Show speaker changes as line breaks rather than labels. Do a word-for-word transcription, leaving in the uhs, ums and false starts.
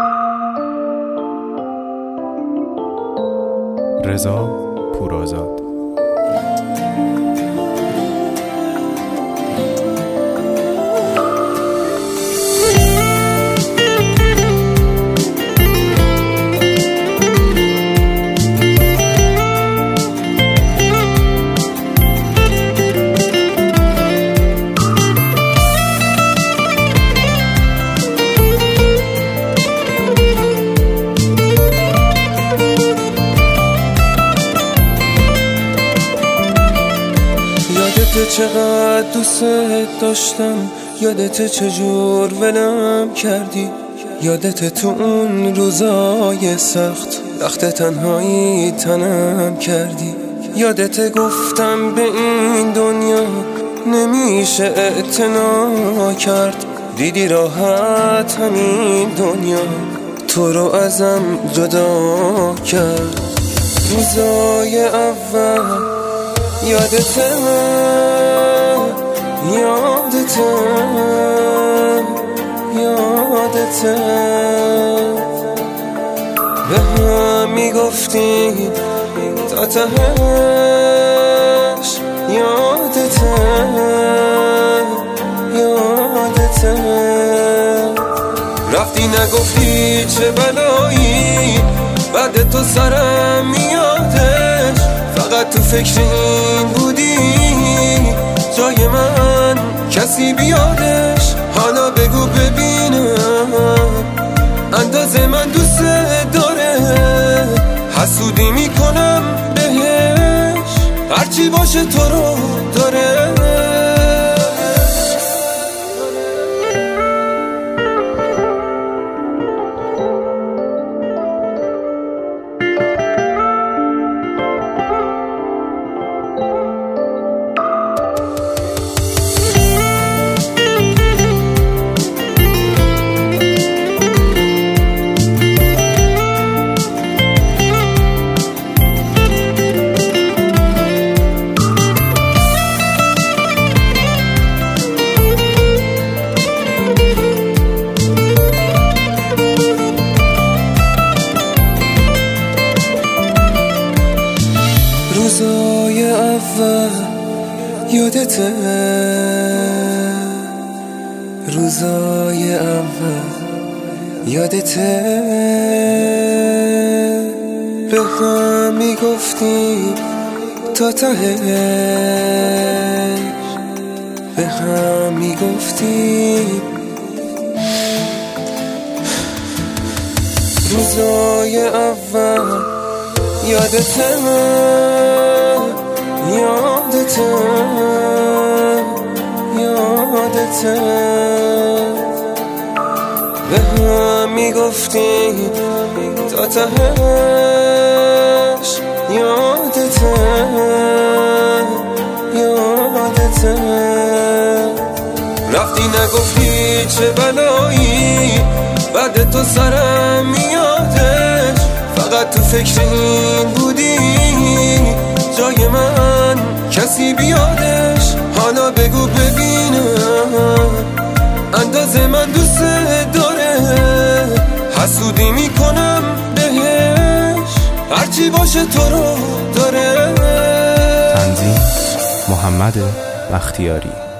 رضا پورآزاد.
یادت چقدر دوست داشتم، یادت چجور ولم کردی، یادت تو اون روزای سخت وقت تنهایی تنم کردی، یادت گفتم به این دنیا نمیشه اعتنا کرد، دیدی راحت همین دنیا تو رو ازم جدا کرد. روزای اول یادته یادته یادته به هم میگفتی تا تهش، یادته یادته رفتی نگفتی چه بلایی بعد تو سرم میادش، فقط تو فکر این بودی جای من کسی بیادش. حالا بگو ببینم اندازه من دوست داره، حسودی میکنم بهش هرچی باشه تو رو داره. روزای اول یادته، روزای اول یادته به هم میگفتی تا تهش، به هم میگفتی روزای اول یادته یادته یادته به هم میگفتی تا تهش، یادته یادته رفتی نگفتی چه بلایی بعد تو سرم میادش، فقط تو فکر این بودی جای من کسی بیادش. حالا بگو ببینم اندازه من دوست داره، حسودی میکنم بهش هرچی باشه تو رو داره.
تنظیم محمد بختیاری.